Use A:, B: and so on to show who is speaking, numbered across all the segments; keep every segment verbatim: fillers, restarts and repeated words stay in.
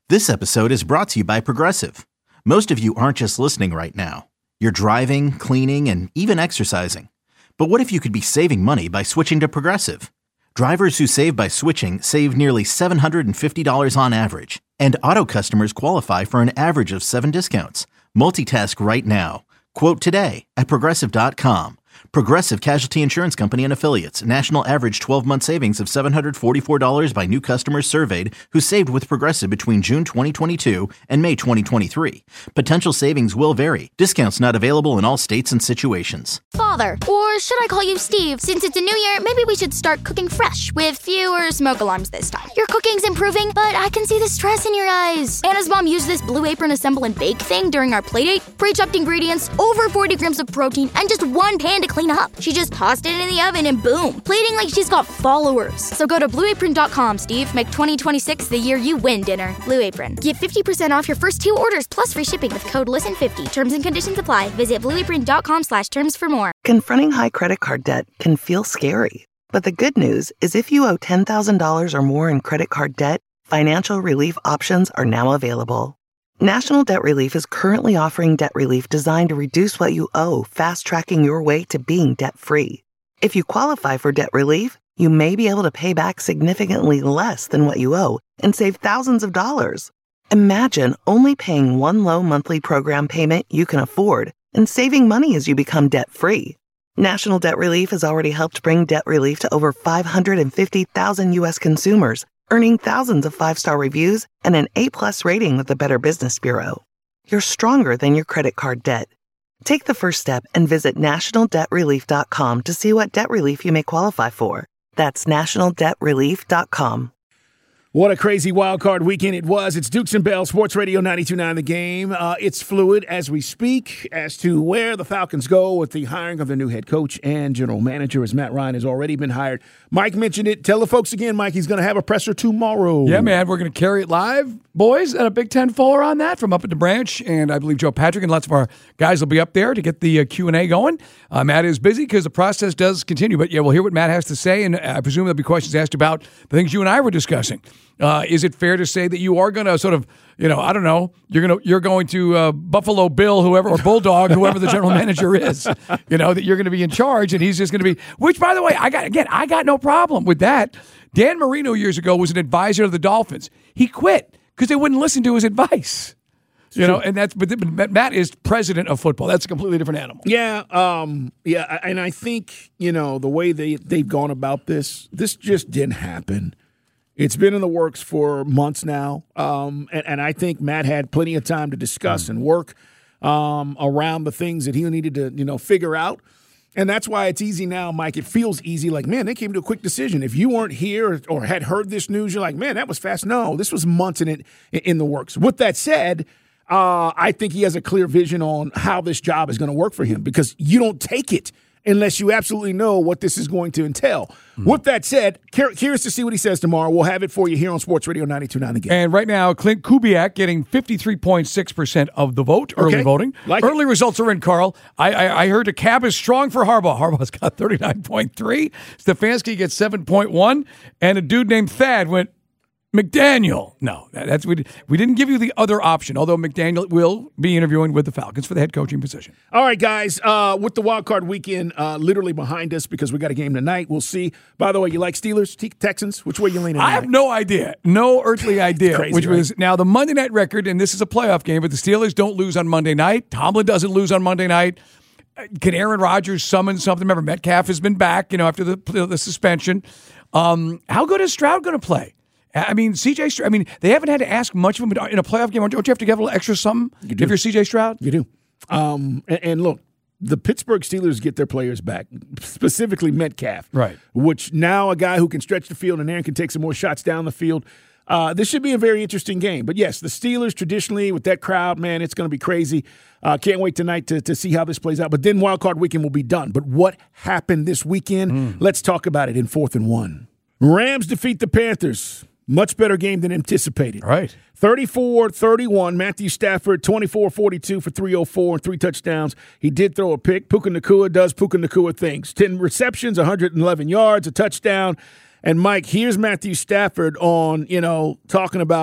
A: This episode is brought to you by Progressive. Most of you aren't just listening right now. You're driving, cleaning, and even exercising. But what if you could be saving money by switching to Progressive? Drivers who save by switching save nearly seven hundred fifty dollars on average. And auto customers qualify for an average of seven discounts. Multitask right now. Quote today at Progressive dot com. Progressive Casualty Insurance Company and Affiliates. National average twelve-month savings of seven hundred forty-four dollars by new customers surveyed who saved with Progressive between June twenty twenty-two and May twenty twenty-three. Potential savings will vary. Discounts not available in all states and situations.
B: Father, or should I call you Steve? Since it's a new year, maybe we should start cooking fresh with fewer smoke alarms this time. Your cooking's improving, but I can see the stress in your eyes. Anna's mom used this Blue Apron assemble and bake thing during our playdate. Pre-chopped ingredients, over forty grams of protein, and just one pan to clean up. She just tossed it in the oven and boom, plating like she's got followers. So go to blue apron dot com, Steve. Make twenty twenty-six the year you win dinner. Blue Apron. Get fifty percent off your first two orders plus free shipping with code listen fifty. Terms and conditions apply. Visit blue apron dot com slash terms for more.
C: Confronting high credit card debt can feel scary. But the good news is if you owe ten thousand dollars or more in credit card debt, financial relief options are now available. National Debt Relief is currently offering debt relief designed to reduce what you owe, fast-tracking your way to being debt-free. If you qualify for debt relief, you may be able to pay back significantly less than what you owe and save thousands of dollars. Imagine only paying one low monthly program payment you can afford and saving money as you become debt-free. National Debt Relief has already helped bring debt relief to over five hundred fifty thousand U S consumers, earning thousands of five-star reviews and an A-plus rating with the Better Business Bureau. You're stronger than your credit card debt. Take the first step and visit national debt relief dot com to see what debt relief you may qualify for. That's national debt relief dot com.
D: What a crazy wild card weekend it was. It's Dukes and Bell, Sports Radio ninety-two point nine The Game. Uh, it's fluid as we speak as to where the Falcons go with the hiring of their new head coach and general manager, as Matt Ryan has already been hired. Mike mentioned it. Tell the folks again, Mike, he's going to have a presser tomorrow.
E: Yeah, man, we're going to carry it live, boys, at a Big Ten four on that from up at the branch. And I believe Joe Patrick and lots of our guys will be up there to get the uh, Q and A going. Uh, Matt is busy because the process does continue. But, yeah, we'll hear what Matt has to say, and I presume there'll be questions asked about the things you and I were discussing. Uh, is it fair to say that you are going to sort of, you know, I don't know, you're going to you're going to uh, Buffalo Bill, whoever, or Bulldog, whoever the general manager is, you know, that you're going to be in charge, and he's just going to be, which, by the way, I got, again, I got no problem with that. Dan Marino years ago was an advisor of the Dolphins. He quit because they wouldn't listen to his advice. You know, and that's, but Matt is president of football. That's a completely different animal.
D: Yeah, um, yeah, and I think, you know, the way they, they've gone about this, this just didn't happen. It's been in the works for months now, um, and, and I think Matt had plenty of time to discuss mm. and work um, around the things that he needed to, you know, figure out. And that's why it's easy now, Mike. It feels easy. Like, man, they came to a quick decision. If you weren't here or, or had heard this news, you're like, man, that was fast. No, this was months in it in the works. With that said, uh, I think he has a clear vision on how this job is going to work for him, because you don't take it unless you absolutely know what this is going to entail. Mm-hmm. With that said, curious to see what he says tomorrow. We'll have it for you here on Sports Radio ninety-two point nine The Game.
E: And right now, Clint Kubiak getting fifty-three point six percent of the vote, early
D: okay.
E: voting. Like early it. Results are in, Carl. I, I, I heard a cab is strong for Harbaugh. Harbaugh's got thirty-nine point three. Stefanski gets seven point one. And a dude named Thad went, McDaniel. No, that's we, we didn't give you the other option, although McDaniel will be interviewing with the Falcons for the head coaching position.
D: All right, guys, uh, with the wild card weekend uh, literally behind us, because we got a game tonight. We'll see. By the way, you like Steelers, T- Texans? Which way you leaning?
E: I have no idea. No earthly idea.
D: Crazy,
E: which
D: right?
E: was now the Monday night record, and this is a playoff game, but the Steelers don't lose on Monday night. Tomlin doesn't lose on Monday night. Can Aaron Rodgers summon something? Remember, Metcalf has been back, you know, after the, the suspension. Um, how good is Stroud going to play? I mean, C J Stroud, I mean, they haven't had to ask much of him in a playoff game. Don't you have to give a little extra something
D: you do.
E: if you're C J Stroud?
D: You do. Um, and, and look, the Pittsburgh Steelers get their players back, specifically Metcalf.
E: Right.
D: Which now a guy who can stretch the field and Aaron can take some more shots down the field. Uh, this should be a very interesting game. But, yes, the Steelers traditionally with that crowd, man, it's going to be crazy. Uh, can't wait tonight to, to see how this plays out. But then Wild Card Weekend will be done. But what happened this weekend? Mm. Let's talk about it in fourth and one. Rams defeat the Panthers. Much better game than anticipated.
E: Right.
D: thirty-four thirty-one. Matthew Stafford, twenty-four forty-two for three oh four and three touchdowns. He did throw a pick. Puka Nacua does Puka Nacua things. ten receptions, one hundred eleven yards, a touchdown. And, Mike, here's Matthew Stafford on, you know, talking about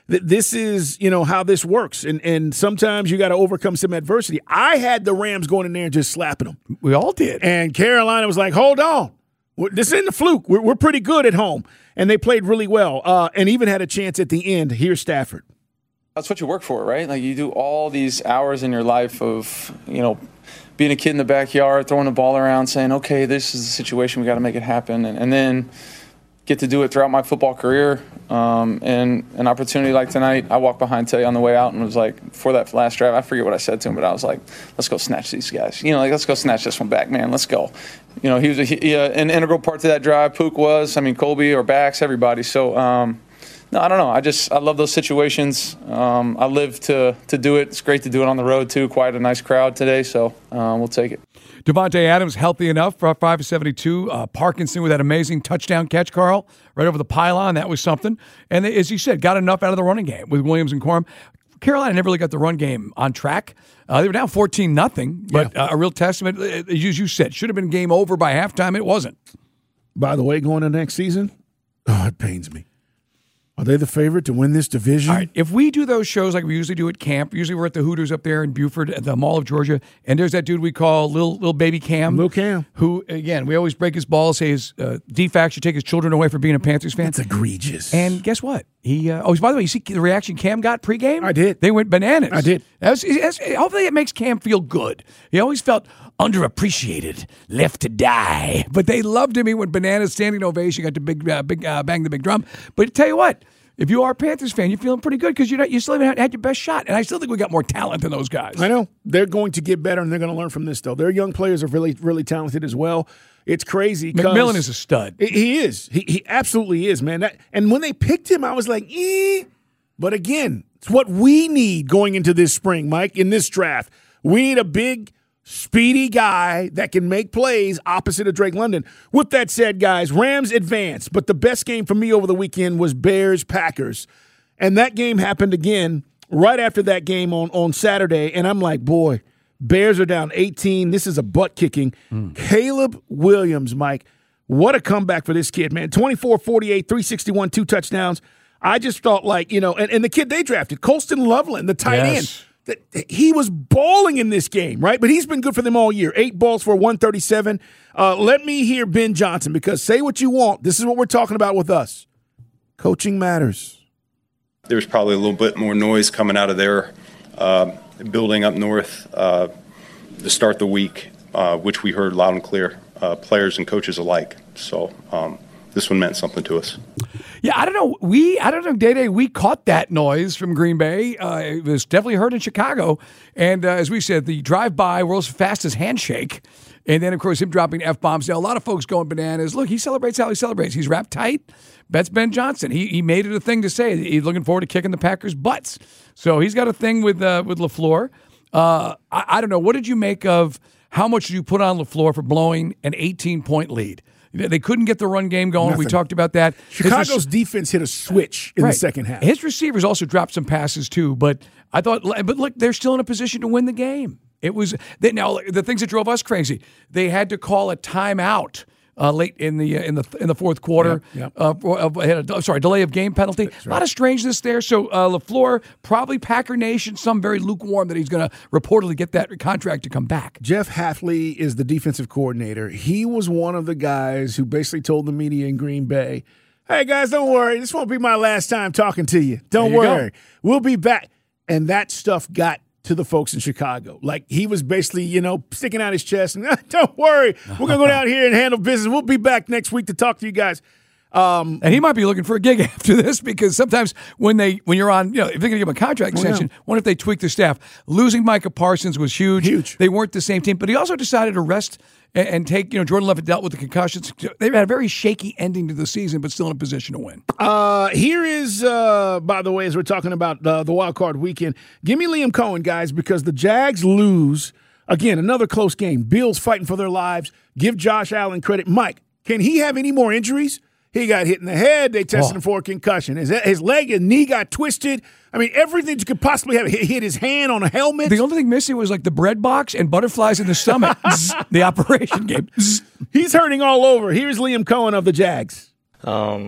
D: th- this is, you know, how this works. And and sometimes you got to overcome some adversity. I had the Rams going in there and just slapping them.
E: We all did.
D: And Carolina was like, hold on. This isn't a fluke. We're, we're pretty good at home. And they played really well uh, and even had a chance at the end. Here's Stafford.
F: That's what you work for, right? Like you do all these hours in your life of, you know, being a kid in the backyard, throwing the ball around, saying, okay, this is the situation, we got to make it happen. And, and then get to do it throughout my football career. Um, and an opportunity like tonight, I walked behind Tay on the way out and was like, for that last drive, I forget what I said to him, but I was like, let's go snatch these guys. You know, like, let's go snatch this one back, man. Let's go. You know, he was a, he, uh, an integral part to that drive. Pook was, I mean, Colby or Bax, everybody. So, um, no, I don't know. I just I love those situations. Um, I live to to do it. It's great to do it on the road, too. Quite a nice crowd today, so um, we'll take it.
E: Devontae Adams, healthy enough for five for seventy-two. Uh, Parkinson with that amazing touchdown catch, Carl, right over the pylon. That was something. And they, as you said, got enough out of the running game with Williams and Corum. Carolina never really got the run game on track. Uh, they were down fourteen nothing, but yeah. uh, a real testament, as you said, should have been game over by halftime. It wasn't.
D: By the way, going to next season, oh, it pains me. Are they the favorite to win this division?
E: All right, if we do those shows like we usually do at camp, usually we're at the Hooters up there in Buford at the Mall of Georgia, and there's that dude we call Little Little Baby Cam.
D: Little Cam.
E: Who, again, we always break his balls, say his uh, defects should take his children away for being a Panthers fan.
D: That's egregious.
E: And guess what? He uh, oh, by the way, you see the reaction Cam got pregame?
D: I did.
E: They went bananas.
D: I did.
E: That was, that's, hopefully it makes Cam feel good. He always felt underappreciated, left to die. But they loved him. He went bananas, standing ovation, got the big, uh, big uh, bang the big drum. But tell you what, if you are a Panthers fan, you're feeling pretty good because you you still haven't had your best shot. And I still think we got more talent than those guys.
D: I know. They're going to get better, and they're going to learn from this, though. Their young players are really, really talented as well. It's crazy.
E: McMillan is a stud.
D: He is. He, he absolutely is, man. That, and when they picked him, I was like, eh. But again, it's what we need going into this spring, Mike, in this draft. We need a big, speedy guy that can make plays opposite of Drake London. With that said, guys, Rams advance. But the best game for me over the weekend was Bears-Packers. And that game happened again right after that game on, on Saturday. And I'm like, boy, Bears are down eighteen. This is a butt-kicking. Mm. Caleb Williams, Mike, what a comeback for this kid, man. twenty-four forty-eight, three sixty-one, two touchdowns. I just thought like, you know, and, and the kid they drafted, Colston Loveland, the tight
E: yes.
D: end. He was balling in this game, right? But he's been good for them all year. Eight balls for one thirty-seven. Uh, let me hear Ben Johnson, because say what you want. This is what we're talking about with us. Coaching matters.
G: There's probably a little bit more noise coming out of their uh, building up north uh, to start the week, uh, which we heard loud and clear, uh, players and coaches alike. So um, this one meant something to us.
E: Yeah, I don't know. We, I don't know, Day-Day, we caught that noise from Green Bay. Uh, it was definitely heard in Chicago. And uh, as we said, the drive-by, world's fastest handshake. And then, of course, him dropping F-bombs. Now, a lot of folks going bananas. Look, he celebrates how he celebrates. He's wrapped tight. That's Ben Johnson. He he made it a thing to say. He's looking forward to kicking the Packers' butts. So he's got a thing with uh, with LaFleur. Uh, I, I don't know. What did you make of how much did you put on LaFleur for blowing an eighteen-point lead? They couldn't get the run game going.
D: Nothing.
E: We talked about that.
D: Chicago's
E: His,
D: defense hit a switch in
E: right.
D: the second half.
E: His receivers also dropped some passes too, but I thought, but look, they're still in a position to win the game. It was they, now the things that drove us crazy. They had to call a timeout uh, late in the uh, in the in the fourth quarter.
D: Yep, yep.
E: Uh, had a, sorry, delay of game penalty. Right. A lot of strangeness there. So uh, LaFleur, probably Packer Nation, some very lukewarm that he's going to reportedly get that contract to come back.
D: Jeff Hafley is the defensive coordinator. He was one of the guys who basically told the media in Green Bay, "Hey guys, don't worry. This won't be my last time talking to you. Don't
E: you
D: worry.
E: Go.
D: We'll be back." And that stuff got to the folks in Chicago. Like, he was basically, you know, sticking out his chest and, don't worry, we're going to go down here and handle business. We'll be back next week to talk to you guys. Um,
E: and he might be looking for a gig after this, because sometimes when they when you're on, you know, if they're going to give him a contract extension, oh, yeah. what if they tweak the staff? Losing Micah Parsons was huge.
D: Huge. They
E: weren't the same team, but he also decided to rest and, and take, you know, Jordan Love dealt with the concussions. They've had a very shaky ending to the season, but still in a position to win.
D: Uh, here is, uh, by the way, as we're talking about uh, the wild card weekend, give me Liam Cohen, guys, because the Jags lose. Again, another close game. Bills fighting for their lives. Give Josh Allen credit. Mike, can he have any more injuries? He got hit in the head. They tested oh. him for a concussion. His, his leg and knee got twisted. I mean, everything you could possibly have. He hit his hand on a helmet.
E: The only thing missing was like the bread box and butterflies in the stomach. The operation game.
D: He's hurting all over. Here's Liam Cohen of the Jags.
H: Um,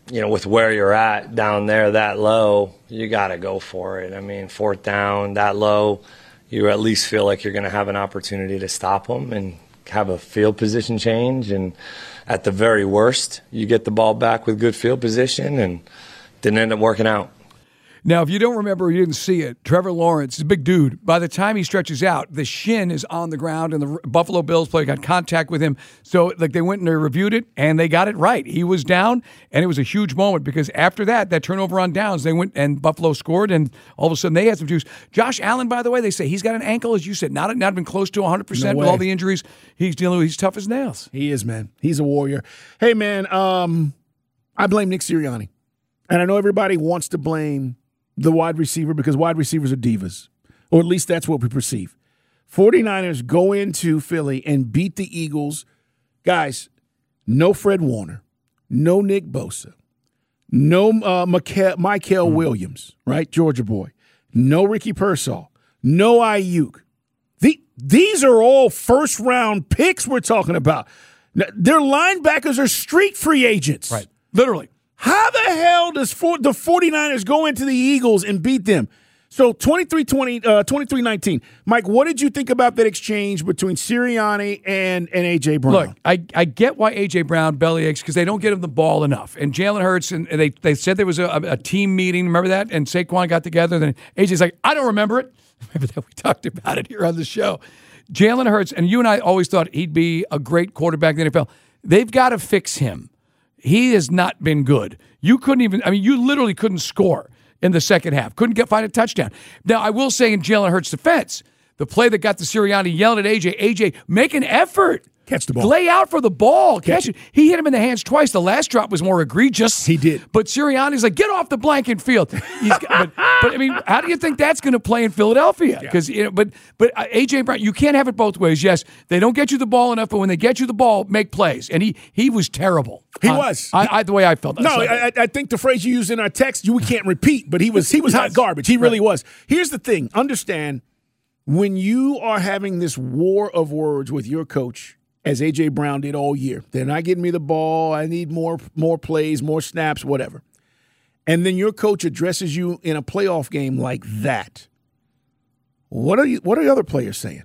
H: you know, with where you're at down there that low, you got to go for it. I mean, fourth down, that low, you at least feel like you're going to have an opportunity to stop them and have a field position change. And at the very worst, you get the ball back with good field position, and didn't end up working out.
E: Now, if you don't remember or you didn't see it, Trevor Lawrence is a big dude. By the time he stretches out, the shin is on the ground, and the Buffalo Bills player got contact with him. So, like, they went and they reviewed it, and they got it right. He was down, and it was a huge moment because after that, that turnover on downs, they went and Buffalo scored, and all of a sudden they had some juice. Josh Allen, by the way, they say he's got an ankle, as you said, not not been close to one hundred percent
D: No
E: with
D: way.
E: all the injuries he's dealing with. He's tough as nails.
D: He is, man. He's a warrior. Hey, man, um, I blame Nick Sirianni. And I know everybody wants to blame the wide receiver because wide receivers are divas, or at least that's what we perceive. 49ers go into Philly and beat the Eagles. Guys, no Fred Warner, no Nick Bosa, no uh, Michael, Michael Williams, right, Georgia boy, no Ricky Pearsall, no Ayuk. The, these are all first-round picks we're talking about. Now, their linebackers are street free agents.
E: Right, literally.
D: How the hell does for, the 49ers go into the Eagles and beat them? So twenty-three twenty, uh, twenty-three nineteen. Mike, what did you think about that exchange between Sirianni and, and A J. Brown?
E: Look, I, I get why A J. Brown bellyaches because they don't get him the ball enough. And Jalen Hurts, and they, they said there was a, a team meeting. Remember that? And Saquon got together. Then A J's like, I don't remember it. Remember that? We talked about it here on the show. Jalen Hurts, and you and I always thought he'd be a great quarterback in the N F L. They've got to fix him. He has not been good. You couldn't even, I mean, you literally couldn't score in the second half. Couldn't get find a touchdown. Now, I will say in Jalen Hurts' defense, the play that got the Sirianni yelling at A J, A J, make an effort.
D: Catch the ball.
E: Lay out for the ball. Catch it. He hit him in the hands twice. The last drop was more egregious.
D: He did.
E: But Sirianni's like, get off the blanket field. He's, but, but, I mean, how do you think that's going to play in Philadelphia? Because, yeah. you know, but but uh, A J. Brown, you can't have it both ways. Yes, they don't get you the ball enough, but when they get you the ball, make plays. And he he was terrible.
D: He
E: uh,
D: was.
E: I, I, the way I felt.
D: No, I, I think the phrase you used in our text, you we can't repeat, but he was he was hot garbage. He really
E: right.
D: was. Here's the thing. Understand, when you are having this war of words with your coach, as A J. Brown did all year, they're not getting me the ball, I need more more plays, more snaps, whatever. And then your coach addresses you in a playoff game like that. What are you, what are the other players saying?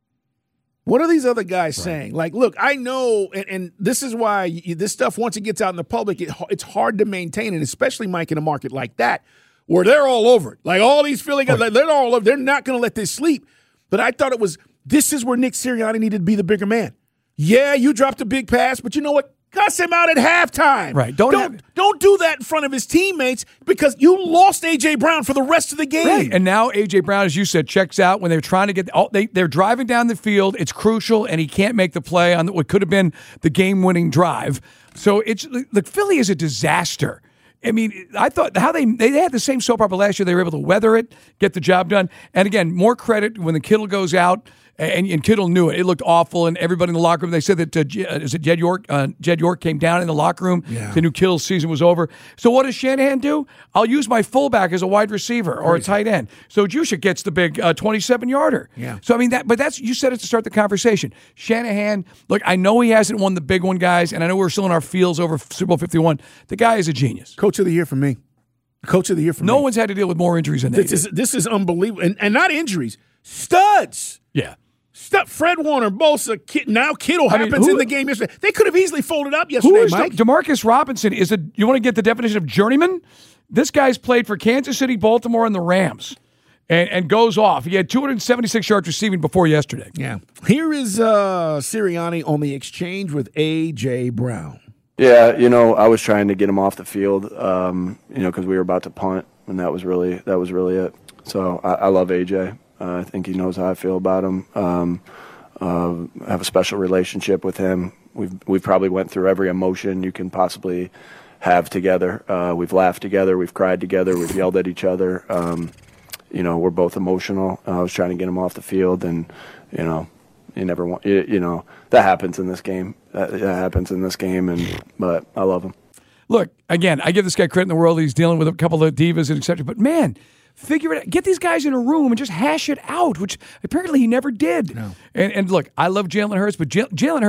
D: What are these other guys right. saying? Like, look, I know, and, and this is why you, this stuff, once it gets out in the public, it, it's hard to maintain, and especially, Mike, in a market like that, where they're all over it. Like, all these Philly guys, right. they're all over. They're not going to let this sleep. But I thought it was, this is where Nick Sirianni needed to be the bigger man. Yeah, you dropped a big pass, but you know what? Cuss him out at halftime.
E: Right. Don't
D: don't,
E: have,
D: don't do that in front of his teammates because you lost A J. Brown for the rest of the game.
E: Right. And now A J. Brown, as you said, checks out when they're trying to get oh, they they're driving down the field. It's crucial, and he can't make the play on what could have been the game-winning drive. So it's look, Philly is a disaster. I mean, I thought how they they had the same soap opera last year. They were able to weather it, get the job done. And again, more credit when the Kittle goes out. And, and Kittle knew it. It looked awful, and everybody in the locker room, they said that, uh, is it Jed York? Uh, Jed York came down in the locker room. Yeah. They knew Kittle's season was over. So what does Shanahan do? I'll use my fullback as a wide receiver or Crazy. a tight end. So Juszczyk gets the big uh, twenty-seven-yarder.
D: Yeah.
E: So, I mean, that. but that's, you said it to start the conversation. Shanahan, look, I know he hasn't won the big one, guys, and I know we're still in our feels over Super Bowl fifty-one. The guy is a genius.
D: Coach of the year for me. Coach of the year for
E: no
D: me.
E: No one's had to deal with more injuries than
D: this
E: they
D: is,
E: did.
D: This is unbelievable. And, and not injuries. Studs.
E: Yeah.
D: Stop Fred Warner, Bosa, Kid, now Kittle
E: I mean,
D: happens
E: who,
D: in the game yesterday. They could have easily folded up yesterday,
E: who is
D: Mike.
E: De- DeMarcus Robinson is a, you want to get the definition of journeyman? This guy's played for Kansas City, Baltimore, and the Rams, and, and goes off. He had two hundred seventy-six yards receiving before yesterday.
D: Yeah. Here is uh, Sirianni on the exchange with A J. Brown.
I: Yeah, you know, I was trying to get him off the field, um, you know, because we were about to punt, and that was really that was really it. So I, I love A J. Uh, I think he knows how I feel about him. Um, Uh, I have a special relationship with him. We've we've probably went through every emotion you can possibly have together. Uh, we've laughed together. We've cried together. We've yelled at each other. Um, you know, we're both emotional. Uh, I was trying to get him off the field, and you know, you never want. You, you know, that happens in this game. That, that happens in this game, and but I love him.
E: Look, again, I give this guy credit in the world. He's dealing with a couple of divas and et cetera. But man. Figure it out. Get these guys in a room and just hash it out, which apparently he never did.
D: No.
E: And, and look, I love Jalen Hurts, but Jalen Hurts,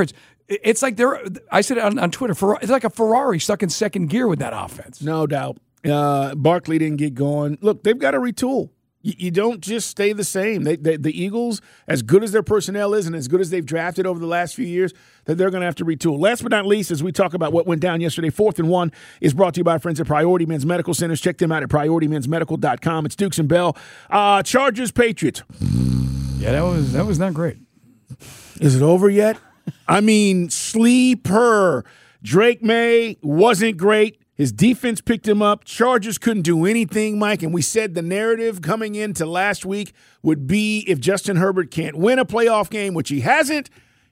E: It's like they're, I said it on, on Twitter, it's like a Ferrari stuck in second gear with that offense.
D: No doubt. Uh, Barkley didn't get going. Look, they've got to retool. You, you don't just stay the same. They, they, the Eagles, as good as their personnel is and as good as they've drafted over the last few years, that they're going to have to retool. Last but not least, as we talk about what went down yesterday, Fourth and One is brought to you by our friends at Priority Men's Medical Centers. Check them out at priority men's medical dot com. It's Dukes and Bell. Uh, Chargers, Patriots.
E: Yeah, that was that was not great.
D: Is it over yet? I mean, sleeper. Drake May wasn't great. His defense picked him up. Chargers couldn't do anything, Mike. And we said the narrative coming into last week would be if Justin Herbert can't win a playoff game, which he hasn't,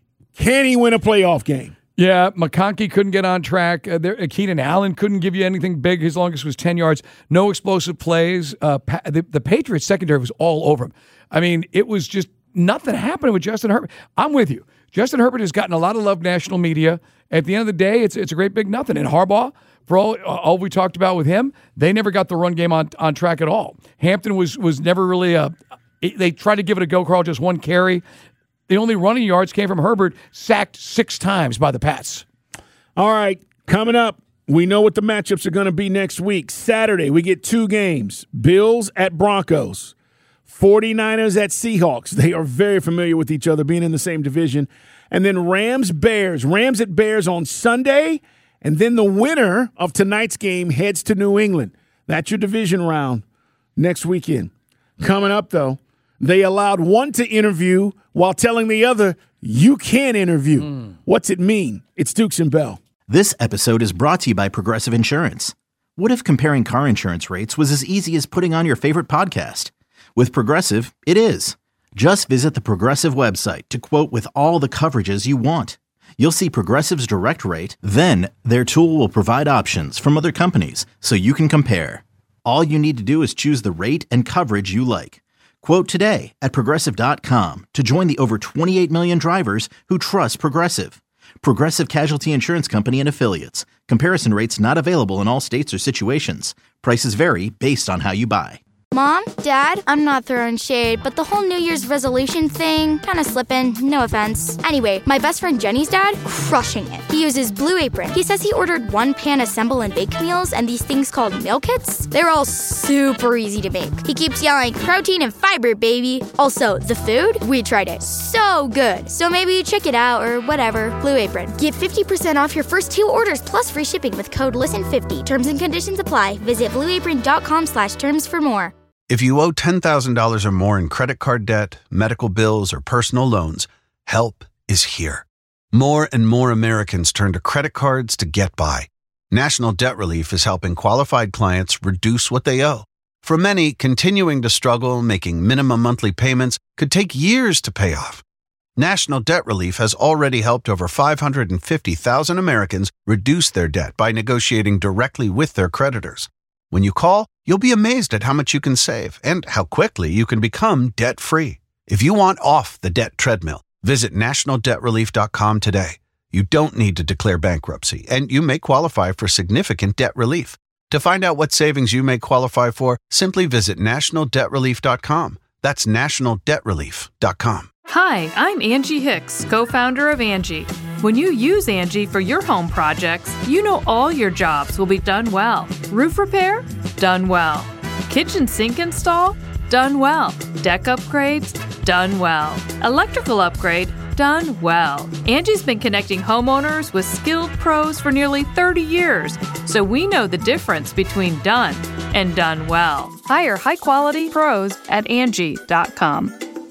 D: can he win a playoff game?
E: Yeah, McConkey couldn't get on track. Uh, there, uh, Keenan Allen couldn't give you anything big. His longest was ten yards. No explosive plays. Uh, pa- the, the Patriots secondary was all over him. I mean, it was just nothing happening with Justin Herbert. I'm with you. Justin Herbert has gotten a lot of love national media. At the end of the day, it's it's a great big nothing. And Harbaugh, for all, all we talked about with him, they never got the run game on, on track at all. Hampton was was never really a – they tried to give it a go, Carl, just one carry. The only running yards came from Herbert, sacked six times by the Pats.
D: All right, coming up, we know what the matchups are going to be next week. Saturday, we get two games. Bills at Broncos. forty-niners at Seahawks. They are very familiar with each other, being in the same division. And then Rams-Bears. Rams at Bears on Sunday. And then the winner of tonight's game heads to New England. That's your division round next weekend. Coming up, though, they allowed one to interview while telling the other, you can't interview. Mm. What's it mean? It's Dukes and Bell.
A: This episode is brought to you by Progressive Insurance. What if comparing car insurance rates was as easy as putting on your favorite podcast? With Progressive, it is. Just visit the Progressive website to quote with all the coverages you want. You'll see Progressive's direct rate, then their tool will provide options from other companies so you can compare. All you need to do is choose the rate and coverage you like. Quote today at progressive dot com to join the over twenty-eight million drivers who trust Progressive. Progressive Casualty Insurance Company and Affiliates. Comparison rates not available in all states or situations. Prices vary based on how you buy.
B: Mom, Dad, I'm not throwing shade, but the whole New Year's resolution thing, kind of slipping, no offense. Anyway, my best friend Jenny's dad, crushing it. He uses Blue Apron. He says he ordered one pan assemble and bake meals and these things called meal kits. They're all super easy to make. He keeps yelling, protein and fiber, baby. Also, the food, we tried it. So good. So maybe you check it out or whatever. Blue Apron. Get fifty percent off your first two orders plus free shipping with code listen fifty. Terms and conditions apply. Visit blue apron dot com slash terms for more.
J: If you owe ten thousand dollars or more in credit card debt, medical bills, or personal loans, help is here. More and more Americans turn to credit cards to get by. National Debt Relief is helping qualified clients reduce what they owe. For many, continuing to struggle making minimum monthly payments could take years to pay off. National Debt Relief has already helped over five hundred fifty thousand Americans reduce their debt by negotiating directly with their creditors. When you call, you'll be amazed at how much you can save and how quickly you can become debt-free. If you want off the debt treadmill, visit national debt relief dot com today. You don't need to declare bankruptcy, and you may qualify for significant debt relief. To find out what savings you may qualify for, simply visit national debt relief dot com. That's national debt relief dot com.
K: Hi, I'm Angie Hicks, co-founder of Angie. When you use Angie for your home projects, you know all your jobs will be done well. Roof repair? Done well. Kitchen sink install? Done well. Deck upgrades? Done well. Electrical upgrade? Done well. Angie's been connecting homeowners with skilled pros for nearly thirty years, so we know the difference between done and done well. Hire high-quality pros at Angie dot com.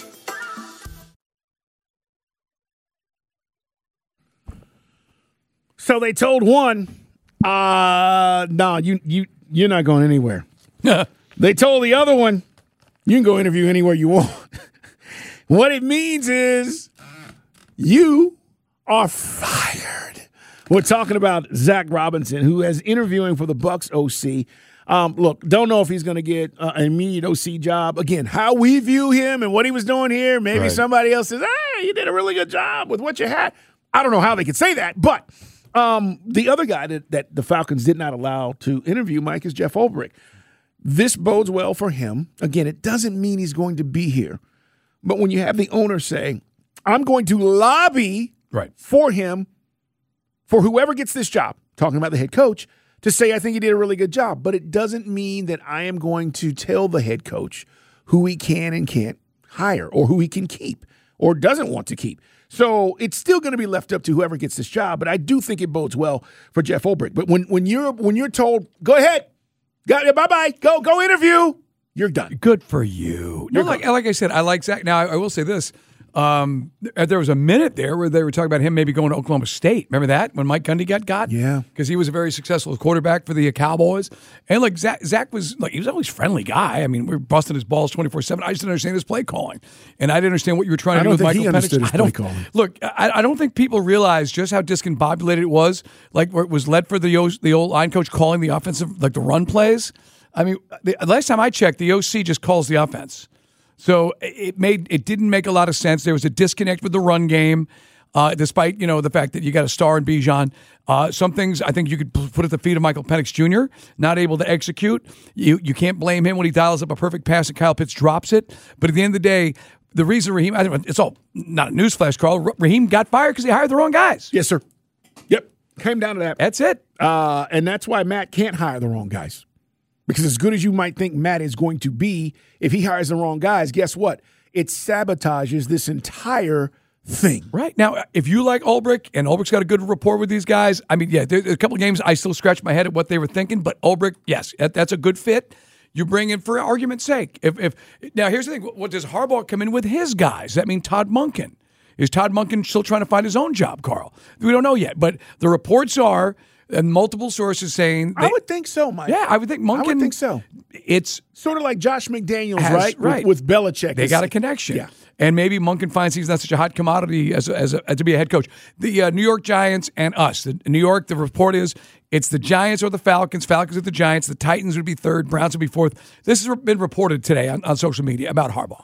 D: So they told one, uh, no, you, you, you're not going anywhere. They told the other one, you can go interview anywhere you want. What it means is you are fired. We're talking about Zach Robinson, who is interviewing for the Bucs O C. Um, look, don't know if he's going to get uh, an immediate O C job. Again, how we view him and what he was doing here, maybe right. Somebody else says, hey, you did a really good job with what you had. I don't know how they could say that, but um, the other guy that, that the Falcons did not allow to interview, Mike, is Jeff Ulbrich. This bodes well for him. Again, it doesn't mean he's going to be here. But when you have the owner say, I'm going to lobby
E: right.
D: for him for whoever gets this job, talking about the head coach, to say, I think he did a really good job. But it doesn't mean that I am going to tell the head coach who he can and can't hire or who he can keep or doesn't want to keep. So it's still going to be left up to whoever gets this job. But I do think it bodes well for Jeff Ulbrich. But when, when you're when you're told, go ahead, got it, bye-bye, go, go interview, you're done.
E: Good for you. No, like, like I said, I like Zach. Now, I, I will say this. Um, there was a minute there where they were talking about him maybe going to Oklahoma State. Remember that when Mike Gundy got got?
D: Yeah,
E: because he was a very successful quarterback for the Cowboys, and like Zach, Zach was like he was always a friendly guy. I mean, we were busting his balls twenty four seven. I just didn't understand his play calling, and I didn't understand what you were trying to
D: I
E: do
D: don't
E: with
D: think
E: Michael
D: he understood
E: Penix.
D: his
E: I don't
D: play calling.
E: Look, I, I don't think people realize just how discombobulated it was. Like where it was led for the o, the old line coach calling the offensive, like the run plays. I mean, the last time I checked, the O C just calls the offense. So it made it didn't make a lot of sense. There was a disconnect with the run game, uh, despite you know the fact that you got a star in Bijan. Uh, some things I think you could put at the feet of Michael Penix Junior Not able to execute. You you can't blame him when he dials up a perfect pass and Kyle Pitts drops it. But at the end of the day, the reason Raheem, I don't, it's all not a newsflash, Carl. Raheem got fired because he hired the wrong guys.
D: Yes, sir. Yep, came down to that.
E: That's it.
D: Uh, and that's why Matt can't hire the wrong guys. Because as good as you might think Matt is going to be, if he hires the wrong guys, guess what? It sabotages this entire thing.
E: Right. Now, if you like Ulbrich, and Ulbrich's got a good rapport with these guys, I mean, yeah, there's a couple of games I still scratch my head at what they were thinking, but Ulbrich, yes, that, that's a good fit. You bring in for argument's sake. If, if Now, here's the thing. What does Harbaugh come in with his guys? Does that mean Todd Monken? Is Todd Monken still trying to find his own job, Carl? We don't know yet, but the reports are, and multiple sources saying they,
D: I would think so, Mike.
E: Yeah, I would think Monken.
D: I would think so.
E: It's
D: sort of like Josh McDaniels,
E: has,
D: right?
E: Right.
D: With, with Belichick.
E: They
D: it's,
E: got a connection.
D: Yeah.
E: And maybe Monken finds he's not such a hot commodity as a, as, a, as to be a head coach. The uh, New York Giants and us. The New York, the report is it's the Giants or the Falcons. Falcons or the Giants. The Titans would be third. Browns would be fourth. This has been reported today on, on social media about Harbaugh.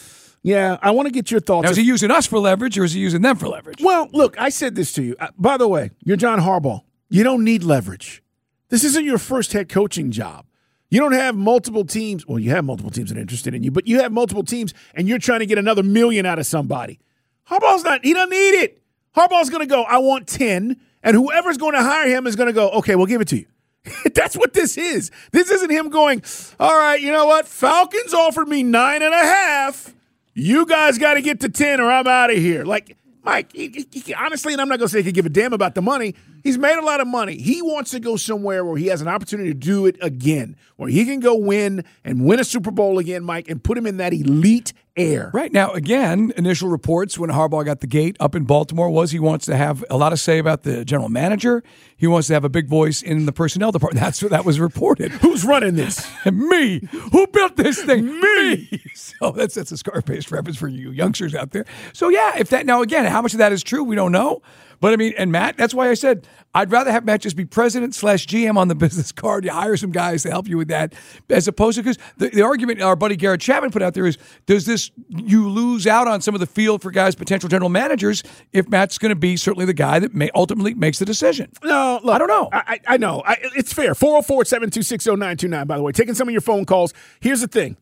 D: Yeah, I want to get your thoughts.
E: Now, is he using us for leverage or is he using them for leverage?
D: Well, look, I said this to you. Uh, by the way, you're John Harbaugh. You don't need leverage. This isn't your first head coaching job. You don't have multiple teams. Well, you have multiple teams that are interested in you, but you have multiple teams and you're trying to get another million out of somebody. Harbaugh's not, he doesn't need it. Harbaugh's going to go, I want ten, and whoever's going to hire him is going to go, okay, we'll give it to you. That's what this is. This isn't him going, all right, you know what? Falcons offered me nine and a half. You guys got to get to ten or I'm out of here. Like, Mike, he, he, honestly, and I'm not going to say he could give a damn about the money. He's made a lot of money. He wants to go somewhere where he has an opportunity to do it again, where he can go win and win a Super Bowl again, Mike, and put him in that elite air.
E: Right. Now, again, initial reports when Harbaugh got the gate up in Baltimore was he wants to have a lot to say about the general manager. He wants to have a big voice in the personnel department. That's what that was reported.
D: Who's running this?
E: Me. Who built this thing? Me. So that's that's a Scarface reference for you youngsters out there. So, yeah, if that now, again, how much of that is true, we don't know. But, I mean, and Matt, that's why I said I'd rather have Matt just be president slash G M on the business card. You hire some guys to help you with that, as opposed to, because the, the argument our buddy Garrett Chapman put out there is, does this, you lose out on some of the field for guys, potential general managers, if Matt's going to be certainly the guy that may ultimately makes the decision?
D: No, look,
E: I don't know.
D: I, I know. I, it's fair. four oh four, seven two six, oh nine two nine, by the way. Taking some of your phone calls. Here's the thing.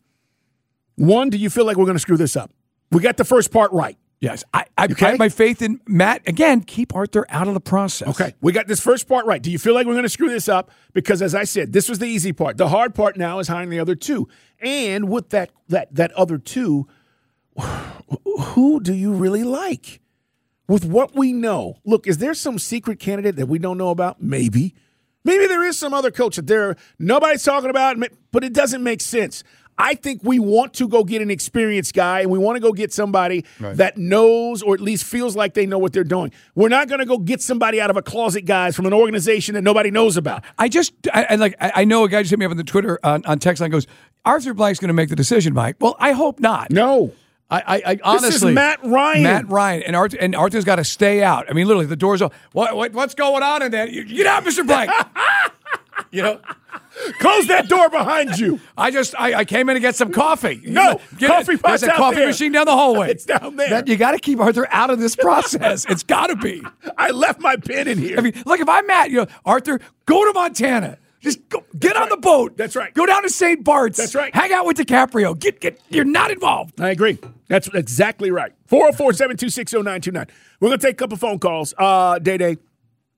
D: One, do you feel like we're going to screw this up? We got the first part right.
E: Yes, I, I,
D: okay?
E: I have my faith in Matt. Again, keep Arthur out of the process.
D: Okay, we got this first part right. Do you feel like we're going to screw this up? Because as I said, this was the easy part. The hard part now is hiring the other two. And with that that that other two, who do you really like? With what we know. Look, is there some secret candidate that we don't know about? Maybe. Maybe there is some other coach that there nobody's talking about, but it doesn't make sense. I think we want to go get an experienced guy, and we want to go get somebody right. that knows or at least feels like they know what they're doing. We're not going to go get somebody out of a closet, guys, from an organization that nobody knows about.
E: I just, I, I like, I know a guy just hit me up on the Twitter on, on text line goes, Arthur Blank's going to make the decision, Mike. Well, I hope not.
D: No.
E: I, I, I honestly,
D: this is Matt Ryan.
E: Matt Ryan, and Arthur, and Arthur's got to stay out. I mean, literally, the door's open. What, what, what's going on in there? You, get out, Mister Blank. You know,
D: close that door behind you.
E: I just, I, I came in to get some coffee.
D: No,
E: get
D: coffee
E: it.
D: pot's
E: There's a
D: out
E: coffee
D: there.
E: machine down the hallway.
D: It's down there.
E: That, you got to keep Arthur out of this process. It's got to be.
D: I left my pen in here.
E: I mean, look, if I'm Matt, you know, Arthur, go to Montana. Just go, get
D: That's
E: on
D: right.
E: the boat.
D: That's right.
E: Go down to Saint Bart's.
D: That's right.
E: Hang out with DiCaprio. Get, get. You're not involved.
D: I agree. That's exactly right. four oh four, seven two six, oh nine two nine. We're going to take a couple phone calls. Uh, Day Day,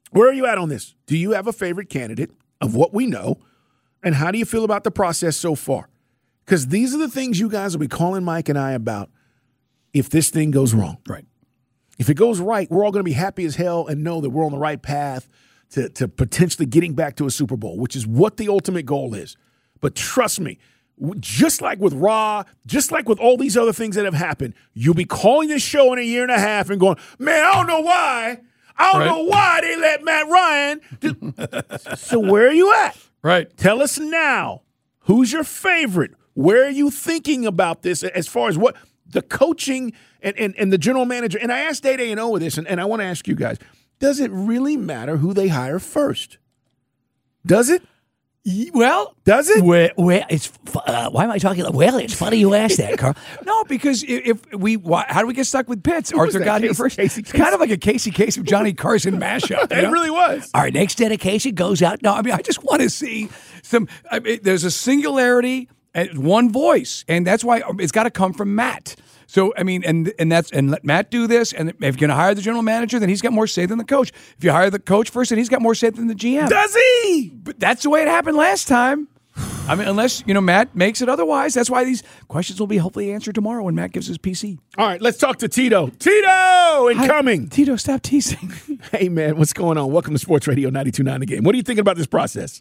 D: Where are you at on this? Do you have a favorite candidate of what we know? And how do you feel about the process so far? Because these are the things you guys will be calling Mike and I about if this thing goes wrong.
E: Right.
D: If it goes right, we're all going to be happy as hell and know that we're on the right path to, to potentially getting back to a Super Bowl, which is what the ultimate goal is. But trust me, just like with Raw, just like with all these other things that have happened, you'll be calling this show in a year and a half and going, man, I don't know why. I don't right. know why they let Matt Ryan do. So where are you at?
E: Right.
D: Tell us now. Who's your favorite? Where are you thinking about this as far as what the coaching and, and, and the general manager? And I asked Day Day and O with this, and, and I want to ask you guys, does it really matter who they hire first? Does it?
E: Well,
D: does it?
L: Well, well it's uh, why am I talking? Well, it's funny you asked that, Carl.
E: No, because if, if we, why, how do we get stuck with Pitts?
D: Who
E: Arthur got
D: Casey,
E: here first.
D: Casey,
E: it's
D: Casey.
E: kind of like a Casey Kasem Johnny Carson mashup.
D: It know? really was.
L: Our next dedication goes out.
E: No, I mean I just want to see some. I mean, there's a singularity and one voice, and that's why it's got to come from Matt. So, I mean, and and that's and let Matt do this. And if you're going to hire the general manager, then he's got more say than the coach. If you hire the coach first, then he's got more say than the G M.
D: Does he?
E: But that's the way it happened last time. I mean, unless, you know, Matt makes it otherwise. That's why these questions will be hopefully answered tomorrow when Matt gives his P C.
D: All right, let's talk to Tito. Tito, incoming.
E: Hi, Tito, stop teasing.
D: Hey, man, what's going on? Welcome to Sports Radio ninety-two point nine The Game. What are you thinking about this process?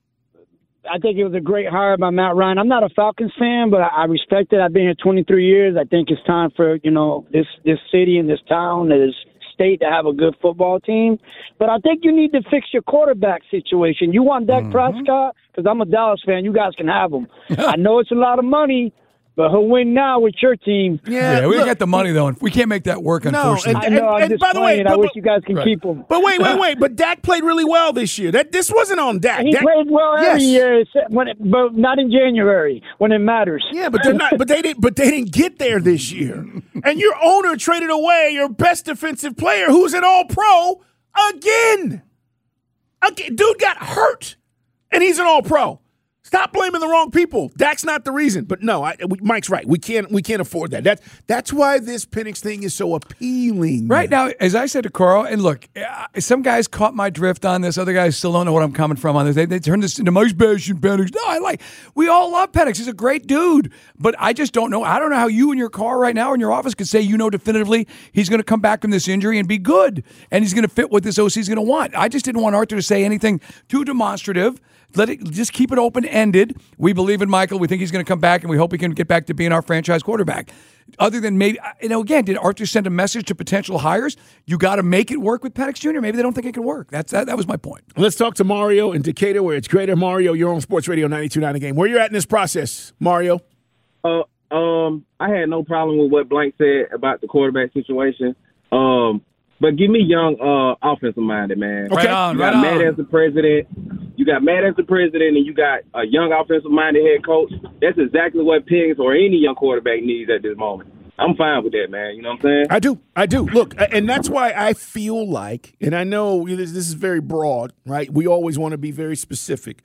M: I think it was a great hire by Matt Ryan. I'm not a Falcons fan, but I respect it. I've been here twenty-three years. I think it's time for, you know, this, this city and this town, this state to have a good football team. But I think you need to fix your quarterback situation. You want Dak mm-hmm. Prescott? Because I'm a Dallas fan. You guys can have him. I know it's a lot of money, but he'll win now with your team.
E: Yeah, yeah we get the money, though. We can't make that work, unfortunately.
M: No, and, and, I know, I'm and, just by the way, but, I wish you guys can right. keep him.
D: But wait, wait, wait. But Dak played really well this year. That This wasn't on Dak.
M: He
D: Dak,
M: played well every
D: yes.
M: year, when it, but not in January when it matters.
D: Yeah, but they're not. But they didn't. But they didn't get there this year. And your owner traded away your best defensive player, who's an All-Pro again. Again, dude got hurt, and he's an All-Pro. Stop blaming the wrong people. Dak's not the reason. But no, I, we, Mike's right. We can't we can't afford that. That's that's why this Penix thing is so appealing.
E: Right now, as I said to Carl, and look, some guys caught my drift on this. Other guys still don't know what I'm coming from on this. They, they turned this into Mike's bashing Penix. No, I like. We all love Penix. He's a great dude. But I just don't know. I don't know how you in your car right now in your office could say you know definitively he's going to come back from this injury and be good, and he's going to fit what this O C is going to want. I just didn't want Arthur to say anything too demonstrative. Let it just keep it open-ended. We believe in Michael. We think he's going to come back, and we hope he can get back to being our franchise quarterback. Other than maybe, you know, again, did Arthur send a message to potential hires? You got to make it work with Penix Junior Maybe they don't think it can work. That's that, that was my point.
D: Let's talk to Mario in Decatur, where it's greater. Mario, you're on Sports Radio ninety-two point nine The Game. Where you at in this process, Mario?
N: Uh, um, I had no problem with what Blank said about the quarterback situation. Um, but give me young, uh, offensive-minded, man.
E: Okay. Right on,
N: you
E: right
N: got
E: on.
N: Matt as the president. You got Matt as the president, and you got a young offensive-minded head coach. That's exactly what Penix or any young quarterback needs at this moment. I'm fine with that, man. You know what I'm saying?
D: I do. I do. Look, and that's why I feel like, and I know this, this is very broad, right? We always want to be very specific.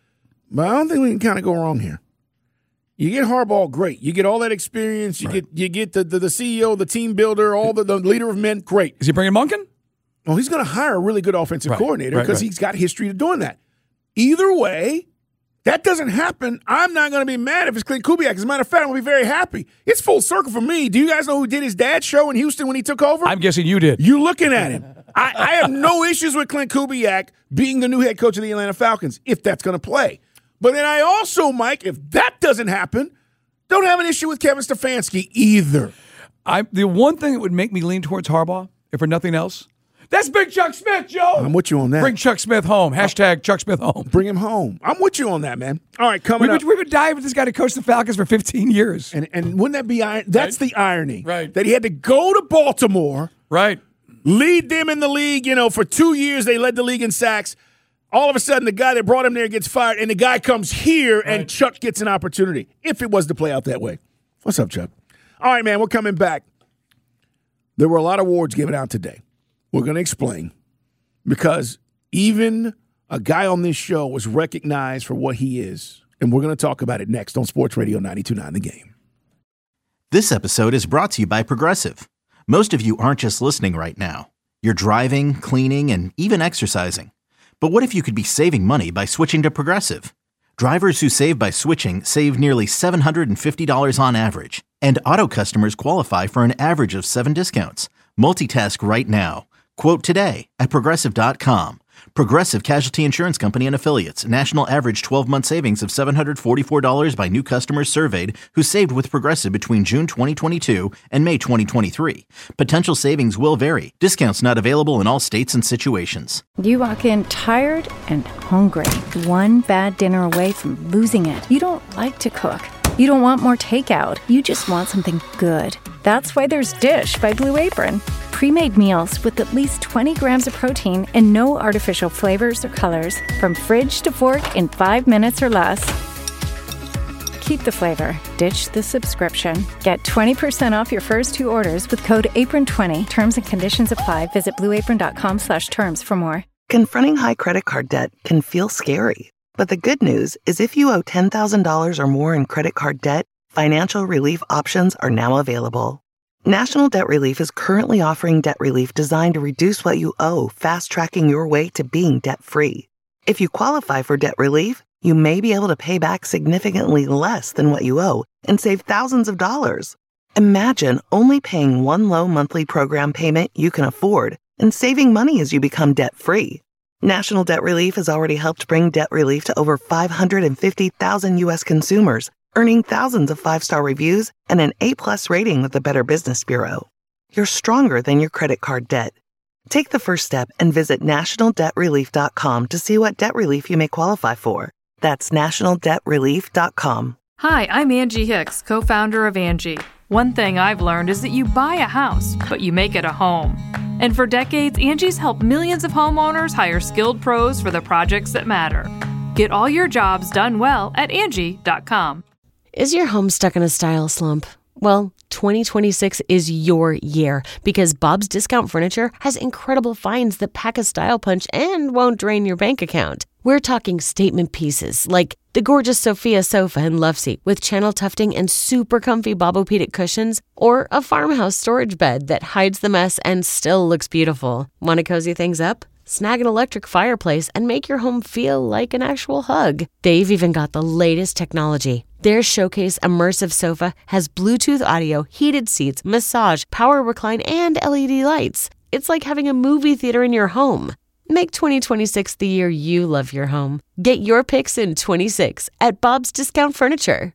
D: But I don't think we can kind of go wrong here. You get Harbaugh, great. You get all that experience. You right. get you get the, the, the C E O, the team builder, all the, the leader of men, great.
E: Is he bringing Monken?
D: Well, he's going to hire a really good offensive
E: right.
D: coordinator because
E: right, right.
D: he's got history of doing that. Either way, that doesn't happen. I'm not going to be mad if it's Clint Kubiak. As a matter of fact, I'm going to be very happy. It's full circle for me. Do you guys know who did his dad's show in Houston when he took over?
E: I'm guessing you did.
D: You looking at him. I, I have no issues with Clint Kubiak being the new head coach of the Atlanta Falcons if that's going to play. But then I also, Mike, if that doesn't happen, don't have an issue with Kevin Stefanski either.
E: I The one thing that would make me lean towards Harbaugh, if for nothing else, that's Big Chuck Smith, Joe.
D: I'm with you on that.
E: Bring Chuck Smith home. Hashtag Chuck Smith home.
D: Bring him home. I'm with you on that, man. All right, coming
E: we've
D: up.
E: Been, we've been dying with this guy to coach the Falcons for fifteen years.
D: And and wouldn't that be – that's
E: right?
D: the irony.
E: Right.
D: That he had to go to Baltimore.
E: Right.
D: Lead them in the league. You know, for two years they led the league in sacks. All of a sudden, the guy that brought him there gets fired, and the guy comes here, right. and Chuck gets an opportunity, if it was to play out that way. What's up, Chuck? All right, man, we're coming back. There were a lot of awards given out today. We're going to explain. Because even a guy on this show was recognized for what he is. And we're going to talk about it next on Sports Radio ninety-two point nine The Game.
A: This episode is brought to you by Progressive. Most of you aren't just listening right now. You're driving, cleaning, and even exercising. But what if you could be saving money by switching to Progressive? Drivers who save by switching save nearly seven hundred fifty dollars on average. And auto customers qualify for an average of seven discounts. Multitask right now. Quote today at Progressive dot com. Progressive Casualty Insurance Company and Affiliates. National average twelve-month savings of seven hundred forty-four dollars by new customers surveyed who saved with Progressive between June twenty twenty-two and May twenty twenty-three. Potential savings will vary. Discounts not available in all states and situations.
O: You walk in tired and hungry. One bad dinner away from losing it. You don't like to cook. You don't want more takeout. You just want something good. That's why there's Dish by Blue Apron. Pre-made meals with at least twenty grams of protein and no artificial flavors or colors. From fridge to fork in five minutes or less. Keep the flavor. Ditch the subscription. Get twenty percent off your first two orders with code apron twenty. Terms and conditions apply. Visit blueapron.com slash terms for more.
C: Confronting high credit card debt can feel scary. But the good news is if you owe ten thousand dollars or more in credit card debt, financial relief options are now available. National Debt Relief is currently offering debt relief designed to reduce what you owe, fast-tracking your way to being debt-free. If you qualify for debt relief, you may be able to pay back significantly less than what you owe and save thousands of dollars. Imagine only paying one low monthly program payment you can afford and saving money as you become debt-free. National Debt Relief has already helped bring debt relief to over five hundred fifty thousand U S consumers, earning thousands of five-star reviews and an A-plus rating with the Better Business Bureau. You're stronger than your credit card debt. Take the first step and visit national debt relief dot com to see what debt relief you may qualify for. That's national debt relief dot com.
K: Hi, I'm Angie Hicks, co-founder of Angie. One thing I've learned is that you buy a house, but you make it a home. And for decades, Angie's helped millions of homeowners hire skilled pros for the projects that matter. Get all your jobs done well at Angie dot com.
P: Is your home stuck in a style slump? Well, twenty twenty-six is your year because Bob's Discount Furniture has incredible finds that pack a style punch and won't drain your bank account. We're talking statement pieces like the gorgeous Sophia sofa and love seat with channel tufting and super comfy Bobopedic cushions, or a farmhouse storage bed that hides the mess and still looks beautiful. Want to cozy things up? Snag an electric fireplace and make your home feel like an actual hug. They've even got the latest technology. Their Showcase Immersive Sofa has Bluetooth audio, heated seats, massage, power recline, and L E D lights. It's like having a movie theater in your home. Make twenty twenty-six the year you love your home. Get your picks in twenty-six at Bob's Discount Furniture.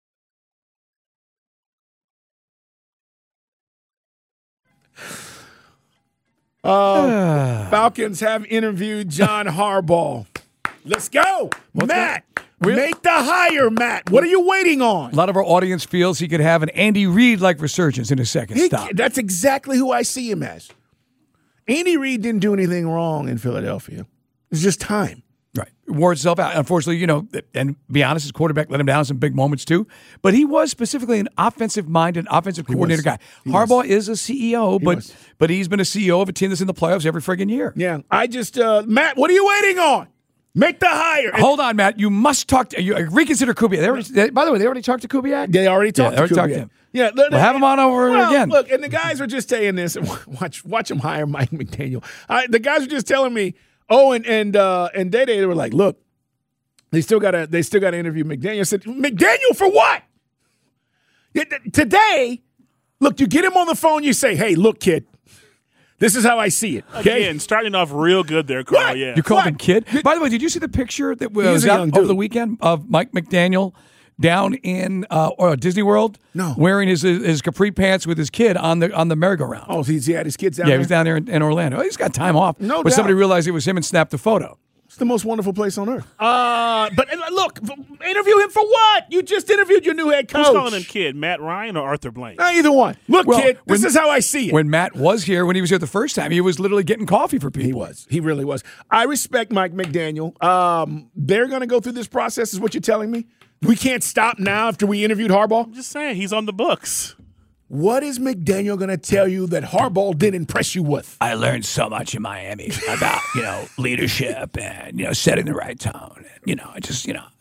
D: Uh, Falcons have interviewed John Harbaugh. Let's go. What's Matt,
E: Really?
D: make the hire, Matt. What are you waiting on?
E: A lot of our audience feels he could have an Andy Reid-like resurgence in his second
D: He-
E: stop.
D: That's exactly who I see him as. Andy Reid didn't do anything wrong in Philadelphia. It's just time.
E: Right. Wore itself out. Unfortunately, you know, and be honest, his quarterback let him down in some big moments too. But he was specifically an offensive-minded, offensive coordinator guy.
D: He
E: Harbaugh
D: was.
E: is a C E O,
D: He
E: but
D: was.
E: but he's been a C E O of a team that's in the playoffs every friggin' year.
D: Yeah. I just, uh, Matt, what are you waiting on? Make the hire.
E: Hold on, Matt. You must talk to, you, reconsider Kubiak. They already, they, by the way, they already talked to Kubiak?
D: They already talked
E: yeah, they
D: to
E: already
D: Kubiak.
E: talked to him.
D: Yeah,
E: We'll have him on over
D: well,
E: again.
D: Look, and the guys were just saying this. Watch, watch them hire Mike McDaniel. I, the guys were just telling me, oh, and and uh, and Day Day, they were like, look, they still got to they still got to interview McDaniel. I said, McDaniel for what? Yeah, th- today, look, you get him on the phone. You say, hey, look, kid, this is how I see it. Okay,
Q: Again, starting off real good there, Carl.
D: What?
Q: Yeah.
E: You called him kid? By the way, did you see the picture that
D: He's
E: was
D: a
E: out
D: young
E: over
D: dude.
E: the weekend of Mike McDaniel down in uh, or Disney World?
D: No.
E: Wearing his his capri pants with his kid on the on the merry-go-round.
D: Oh, he's, he had his kids down
E: yeah,
D: there?
E: he was down there in, in Orlando. He's got time off.
D: No
E: But
D: doubt.
E: somebody realized it was him and snapped a photo.
D: It's the most wonderful place on earth. Uh, but uh, look, interview him for what? You just interviewed your new head coach.
Q: Who's calling him kid? Matt Ryan or Arthur Blank?
D: Uh, either one. Look,
E: Well,
D: kid, this
E: when-
D: is how I see it.
E: When Matt was here, when he was here the first time, he was literally getting coffee for people.
D: He was. He really was. I respect Mike McDaniel. Um, they're going to go through this process, is what you're telling me? We can't stop now after we interviewed Harbaugh?
Q: I'm just saying, he's on the books.
D: What is McDaniel going to tell you that Harbaugh didn't impress you with?
L: I learned so much in Miami about, you know, leadership and, you know, setting the right tone. And, you know, I just, you know,